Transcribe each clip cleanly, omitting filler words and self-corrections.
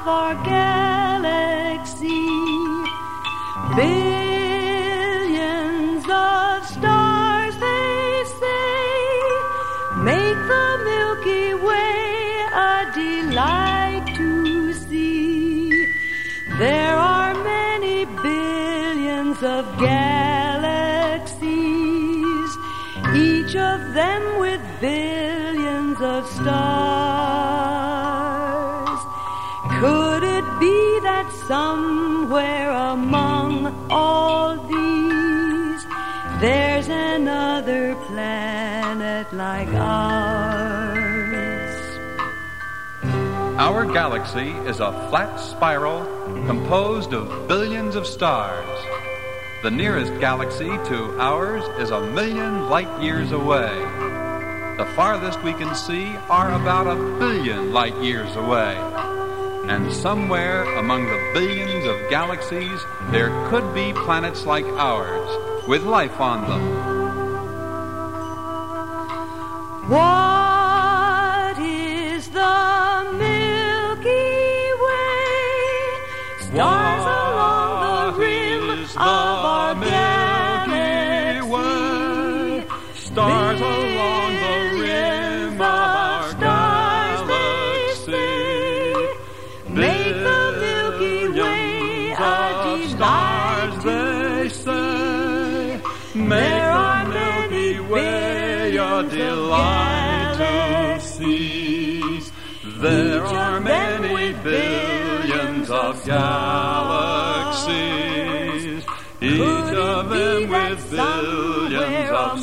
of our galaxy. Billions of stars, they say, make the Milky Way a delight to see. There are many billions of galaxies, each of them with billions of stars. Could it be that somewhere among all these there's another planet like ours? Our galaxy is a flat spiral composed of billions of stars. The nearest galaxy to ours is 1,000,000 light years away. The farthest we can see are about 1 billion light years away. And somewhere among the billions of galaxies, there could be planets like ours, with life on them. What is the Milky Way? Stars along the rim of our galaxy. Stars along the rim of our galaxy. Make the Milky Way a delight to say. Make the Milky Way a delight to see. There are many billions of galaxies, each of them with billions of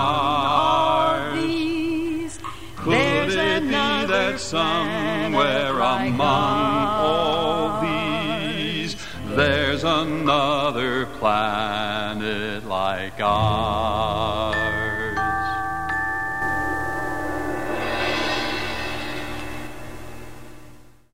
stars. Could it be that somewhere among all these there's another planet like ours?